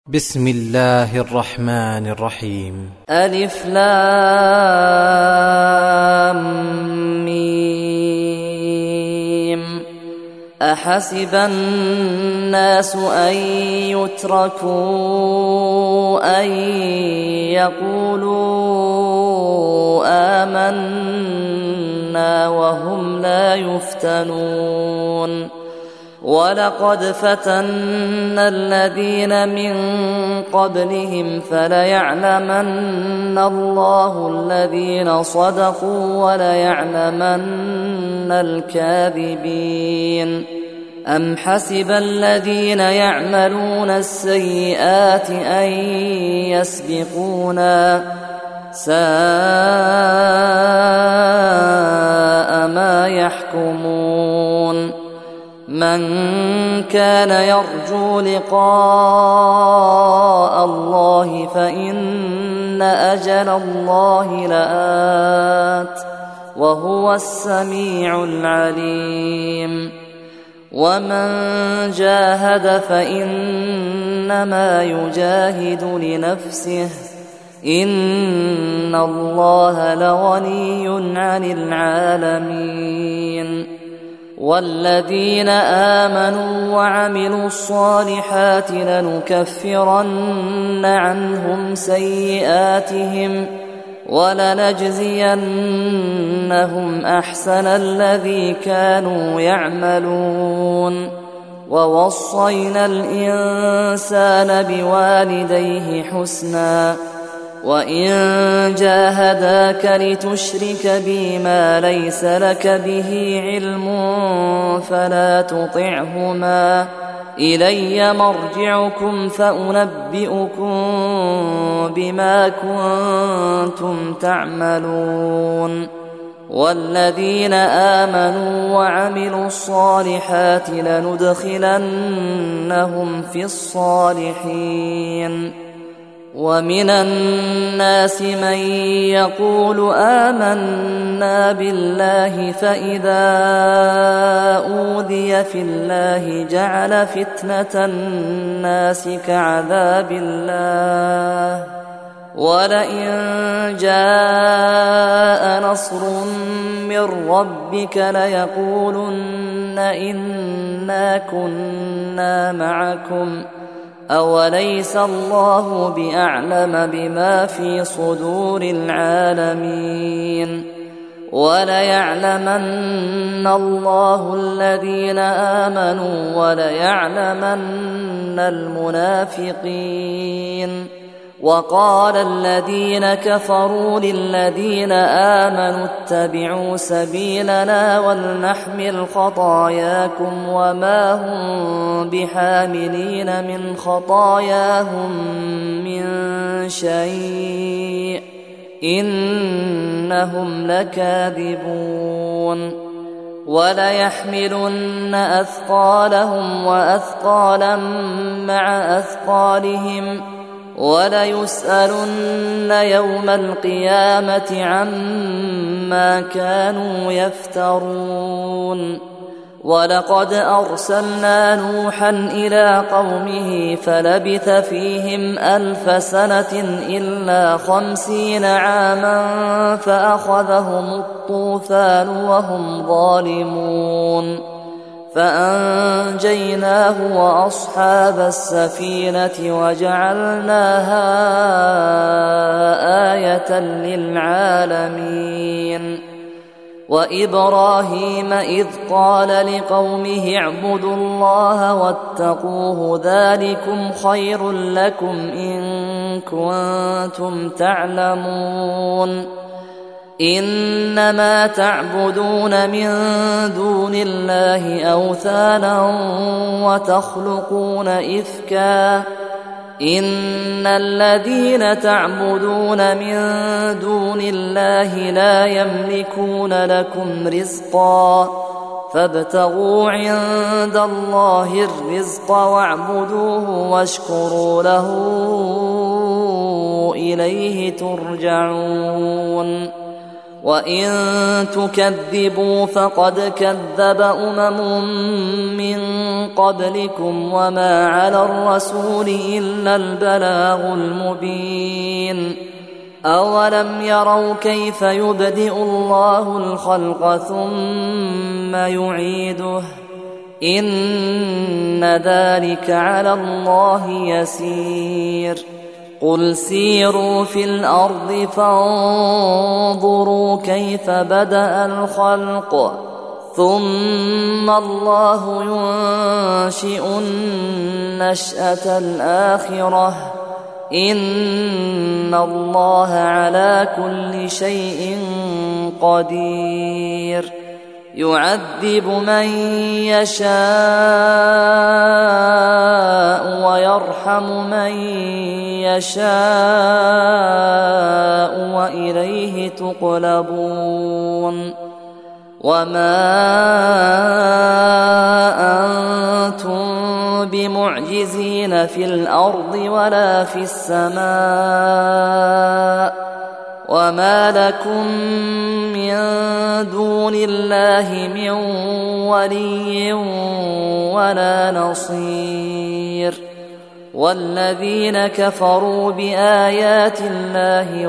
بسم الله الرحمن الرحيم. ألف لام ميم. أحسب الناس أن يتركوا أن يقولوا آمنا وهم لا يفتنون. ولقد فتنا الذين من قبلهم فليعلمن الله الذين صدقوا وليعلمن الكاذبين. أم حسب الذين يعملون السيئات أن يسبقونا ساء ما يحكمون. من كان يرجو لقاء الله فإن أجل الله لآت وهو السميع العليم. ومن جاهد فإنما يجاهد لنفسه إن الله لغني عن العالمين. والذين آمنوا وعملوا الصالحات لنكفرن عنهم سيئاتهم ولنجزينهم أحسن الذي كانوا يعملون. ووصينا الإنسان بوالديه حسنا وإن جاهداك لتشرك بي ما ليس لك به علم فلا تطعهما إلي مرجعكم فأنبئكم بما كنتم تعملون. والذين آمنوا وعملوا الصالحات لندخلنهم في الصالحين. ومن الناس من يقول آمنا بالله فإذا أوذي في الله جعل فتنة الناس كعذاب الله ولئن جاء نصر من ربك ليقولن إنا كنا معكم أوليس الله بأعلم بما في صدور العالمين. وليعلمن الله الذين آمنوا وليعلمن المنافقين. وقال الذين كفروا للذين آمنوا اتبعوا سبيلنا ولنحمل خطاياكم وما هم بحاملين من خطاياهم من شيء إنهم لكاذبون. وليحملن أثقالهم وأثقالا مع أثقالهم وليسألن يوم القيامة عما كانوا يفترون. ولقد أرسلنا نوحا إلى قومه فلبث فيهم 1000 سنة إلا 50 عاما فأخذهم الطوفان وهم ظالمون فأنجيناه وأصحاب السفينة وجعلناها آية للعالمين. وإبراهيم إذ قال لقومه اعبدوا الله واتقوه ذلكم خير لكم إن كنتم تعلمون. إنما تعبدون من دون الله أوثانا وتخلقون إفكا إن الذين تعبدون من دون الله لا يملكون لكم رزقا فابتغوا عند الله الرزق واعبدوه واشكروا له إليه ترجعون. وإن تكذبوا فقد كذب من قبلكم وما على الرسول إلا البلاغ المبين أولم يروا كيف يبدئ الله الخلق ثم يعيده إن ذلك على الله يسير قل سيروا في الأرض فانظروا كيف بدأ الخلق ثم الله ينشئ النشأة الآخرة إن الله على كل شيء قدير يعذب من يشاء ويرحم من يشاء وإليه تقلبون وما أنتم بمعجزين في الأرض ولا في السماء وما لكم من دون الله من ولي ولا نصير والذين كفروا بآيات الله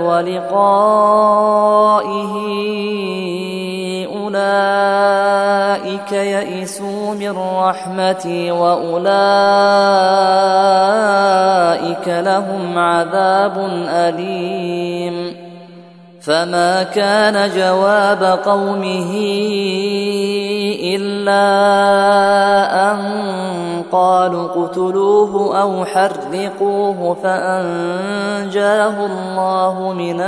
ولقائه أولئك يئسوا من رحمتي وأولئك لهم عذاب أليم فما كان جواب قومه إلا أن قالوا اقتلوه أو حرقوه فأنجاه الله من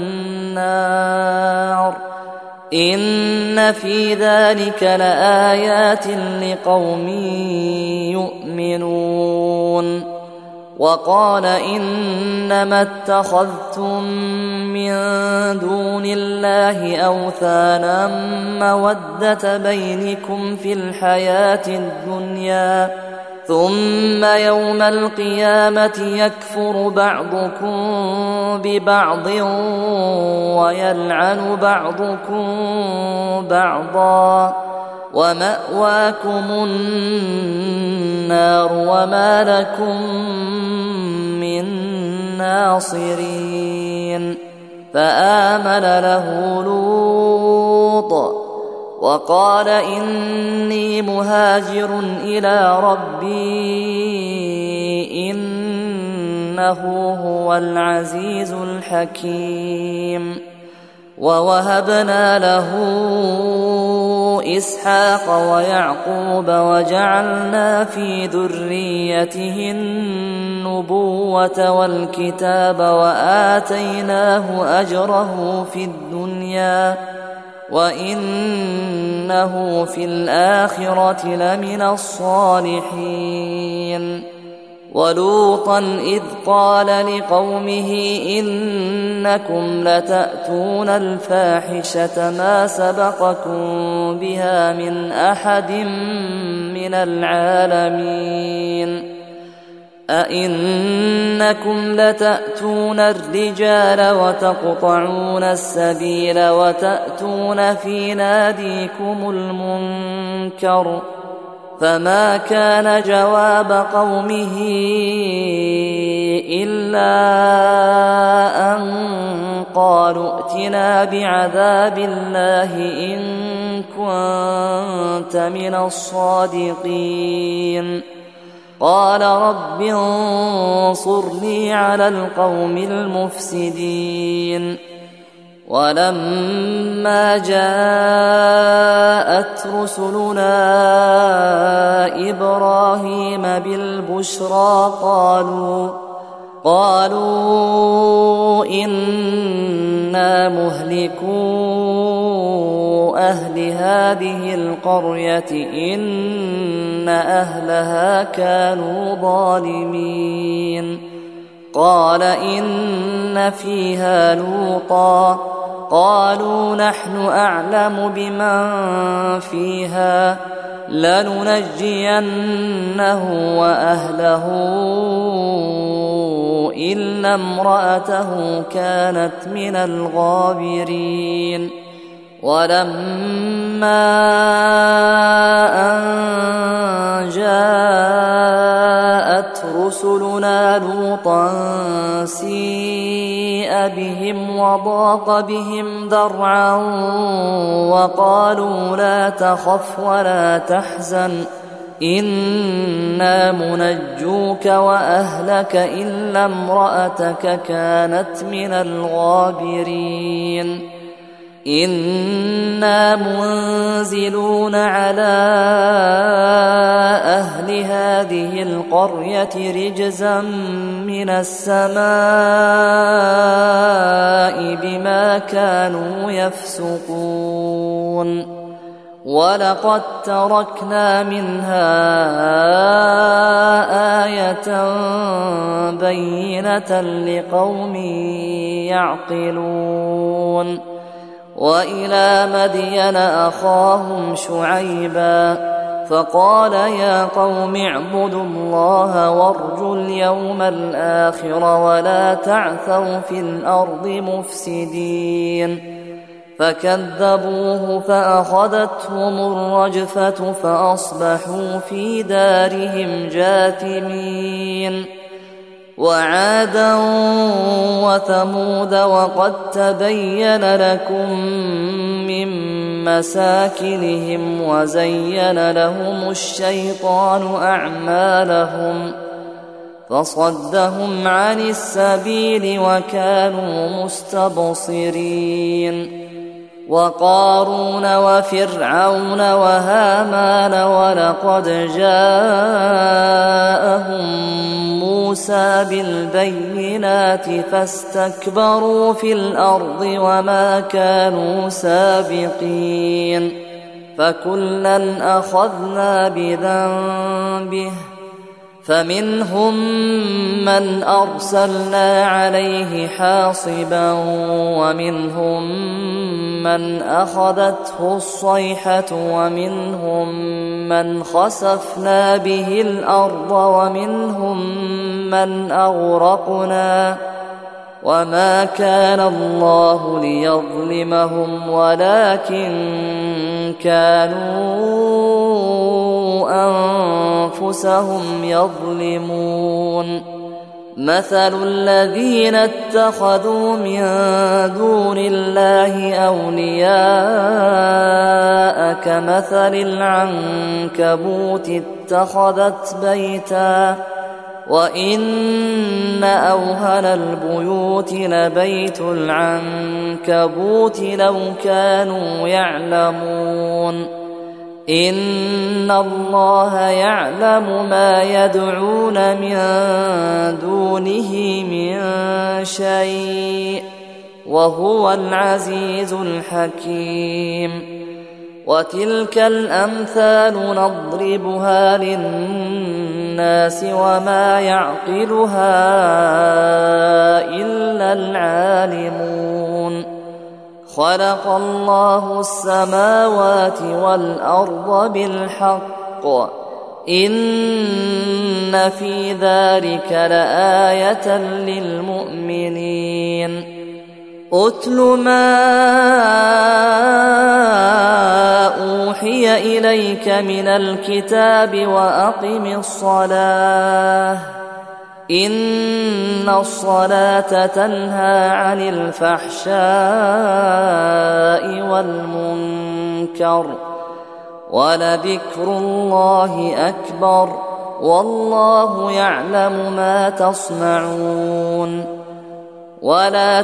النار إن في ذلك لآيات لقوم يؤمنون وقال إنما اتخذتم من دون الله أوثانا مودة بينكم في الحياة الدنيا ثم يوم القيامة يكفر بعضكم ببعض ويلعن بعضكم بعضا ومأواكم النار وما لكم من ناصرين فآمن له لوط وقال إني مهاجر إلى ربي إنه هو العزيز الحكيم ووهبنا له إسحاق ويعقوب وجعلنا في ذريته النبوة والكتاب وآتيناه أجره في الدنيا وإنه في الآخرة لمن الصالحين ولوطا إذ قال لقومه إنكم لتأتون الفاحشة ما سبقكم بها من أحد من العالمين أئنكم لتأتون الرجال وتقطعون السبيل وتأتون في ناديكم المنكر فما كان جواب قومه إلا أن قالوا ائتنا بعذاب الله إن كنت من الصادقين قال رب انصرني على القوم المفسدين ولما جاءت رسلنا إبراهيم بالبشرى قالوا إنا مهلكو أهل هذه القرية إن أهلها كانوا ظالمين قال إن فيها لوطا قالوا نحن أعلم بمن فيها لننجينه وأهله إلا امرأته كانت من الغابرين ولما أن جاءت رسلنا لوطا سيء بهم وضاق بهم ذرعا وقالوا لا تخف ولا تحزن إنا منجوك وأهلك إلا امرأتك كانت من الغابرين إنا منزلون على أهل هذه القرية رجزا من السماء بما كانوا يفسقون ولقد تركنا منها آية بينة لقوم يعقلون وإلى مدين أخاهم شعيبا فقال يا قوم اعبدوا الله وارجوا اليوم الآخر ولا تعثوا في الأرض مفسدين فكذبوه فأخذتهم الرجفة فأصبحوا في دارهم جاثمين وعادا وثمود وقد تبين لكم من مساكنهم وزين لهم الشيطان أعمالهم فصدهم عن السبيل وكانوا مستبصرين وقارون وفرعون وهامان ولقد جاءهم موسى بالبينات فاستكبروا في الأرض وما كانوا سابقين فكلا أخذنا بذنبه فمنهم من أرسلنا عليه حاصبا ومنهم من أخذته الصيحة ومنهم من خسفنا به الأرض ومنهم من أغرقنا وما كان الله ليظلمهم ولكن كانوا أنفسهم يظلمون مثل الذين اتخذوا من دون الله أولياء كمثل العنكبوت اتخذت بيتا وإن أوهن البيوت لبيت العنكبوت لو كانوا يعلمون إن الله يعلم ما يدعون من دونه من شيء وهو العزيز الحكيم وتلك الأمثال نضربها للناس وما يعقلها إلا العالمون خلق الله السماوات والأرض بالحق إن في ذلك لآية للمؤمنين أتل ما أوحي إليك من الكتاب وأقم الصلاة إن الصلاة تنهى عن الفحشاء والمنكر ولذكر الله أكبر والله يعلم ما تصنعون ولا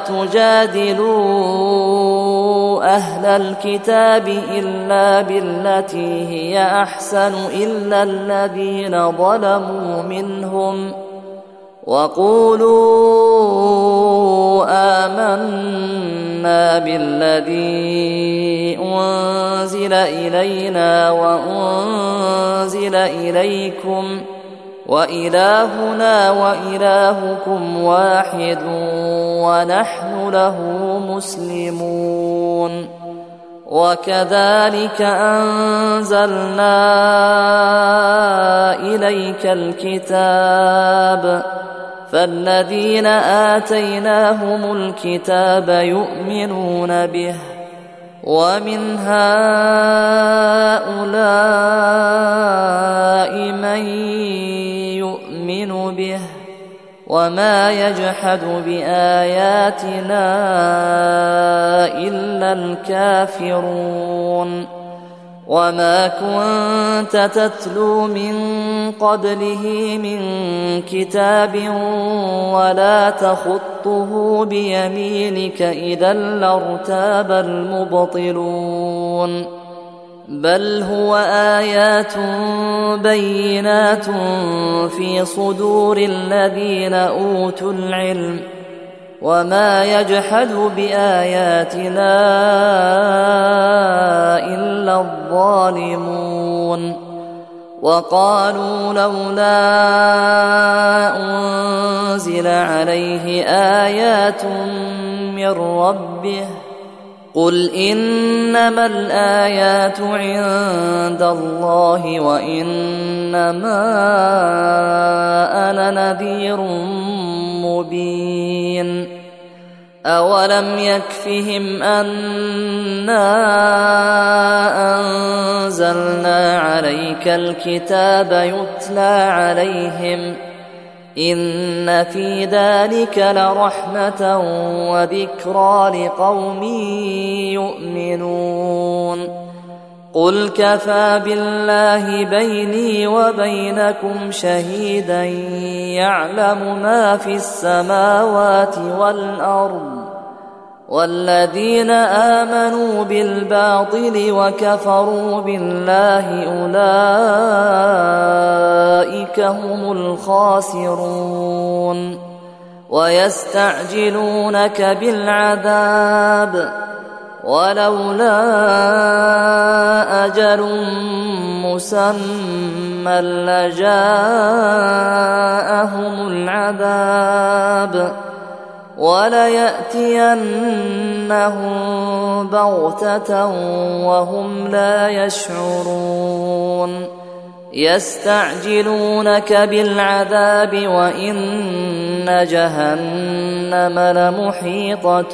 تجادلوا أهل الكتاب إلا بالتي هي أحسن إلا الذين ظلموا منهم وقولوا آمنا بالذي أنزل إلينا وأنزل إليكم وإلهنا وإلهكم واحد ونحن له مسلمون وكذلك أنزلنا إليك الكتاب فالذين آتيناهم الكتاب يؤمنون به، ومن هؤلاء من يؤمن به، وما يجحد بآياتنا إلا الكافرون. وما كنت تتلو من قبله من كتاب ولا تخطه بيمينك إذا لارتاب المبطلون، بل هو آيات بينات في صدور الذين أوتوا العلم، وما يجحد بآياتنا إلا الظالمون. وقالوا لولا أنزل عليه آيات من ربه، قل إنما الآيات عند الله وإنما أنا نذير مبين. أولم يكفهم أنا أنزلنا عليك الكتاب يتلى عليهم، إن في ذلك لرحمة وذكرى لقوم يؤمنون. قل كفى بالله بيني وبينكم شهيدا يعلم ما في السماوات والأرض، والذين آمنوا بالباطل وكفروا بالله أولئك هم الخاسرون. ويستعجلونك بالعذاب ولولا أجل مسمى لجاءهم العذاب وليأتينهم بغتة وهم لا يشعرون. يستعجلونك بالعذاب وإن جهنم لمحيطة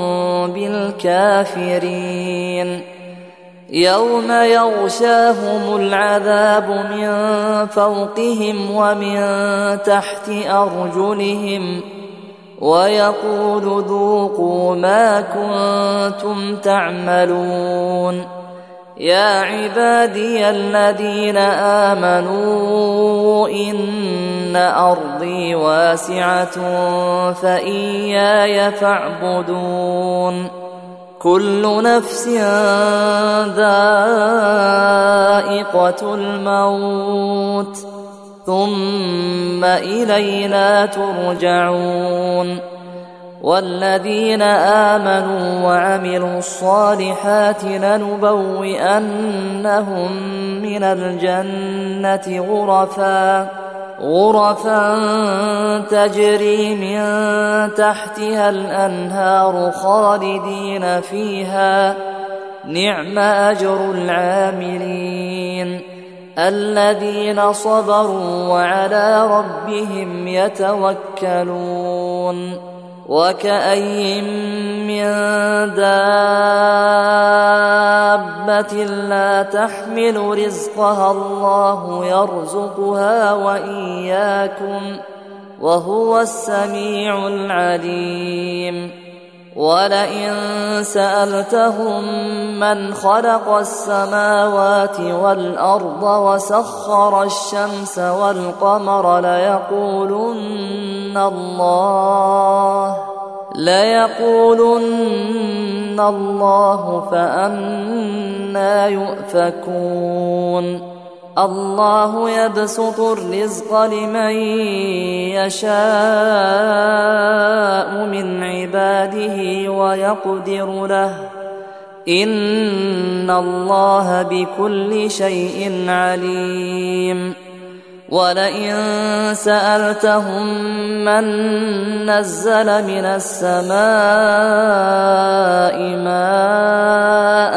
بالكافرين. يوم يغشاهم العذاب من فوقهم ومن تحت أرجلهم ويقول ذوقوا ما كنتم تعملون. يا عبادي الذين آمنوا إن أرضي واسعة فإياي فاعبدون. كل نفس ذائقة الموت ثم إلينا ترجعون. والذين آمنوا وعملوا الصالحات لنبوئنهم من الجنة غرفا تجري من تحتها الأنهار خالدين فيها، نعم أجر العاملين الذين صبروا وعلى ربهم يتوكلون. وكأي من دابة لا تحمل رزقها الله يرزقها وإياكم وهو السميع العليم. ولئن سألتهم من خلق السماوات والأرض وسخر الشمس والقمر ليقولن الله فأنى يؤفكون. الله يبسط الرزق لمن يشاء من عباده ويقدر له، إن الله بكل شيء عليم. ولئن سألتهم من نزل من السماء ماء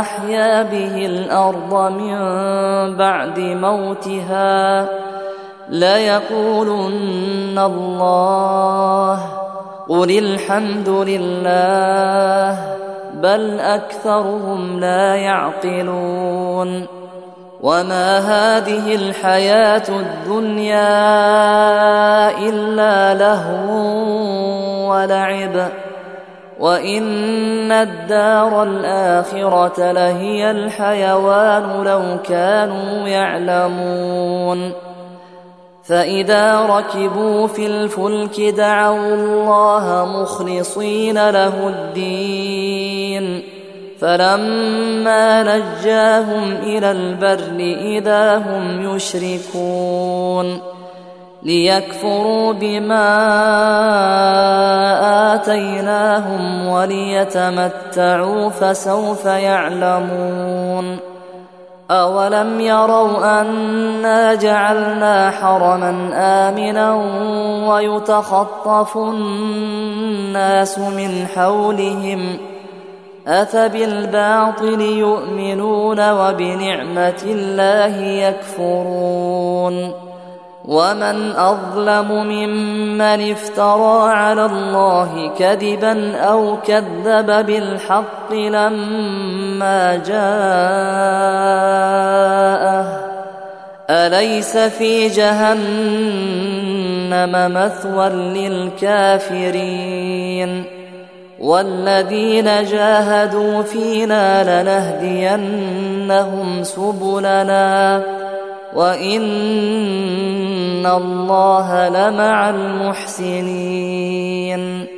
فأحيا به الأرض من بعد موتها ليقولن الله قل الحمد لله بل أكثرهم لا يعقلون وما هذه الحياة الدنيا إلا لهو ولعب وإن الدار الآخرة لهي الحيوان لو كانوا يعلمون فإذا ركبوا في الفلك دعوا الله مخلصين له الدين فلما نجاهم إلى البر إذا هم يشركون ليكفروا بما آتيناهم وليتمتعوا فسوف يعلمون أولم يروا أنا جعلنا حرما آمنا ويتخطف الناس من حولهم أفبالباطل يؤمنون وبنعمة الله يكفرون ومن أظلم ممن افترى على الله كذبا أو كذب بالحق لما جاءه أليس في جهنم مثوى للكافرين والذين جاهدوا فينا لنهدينهم سبلنا وإن الله لمع المحسنين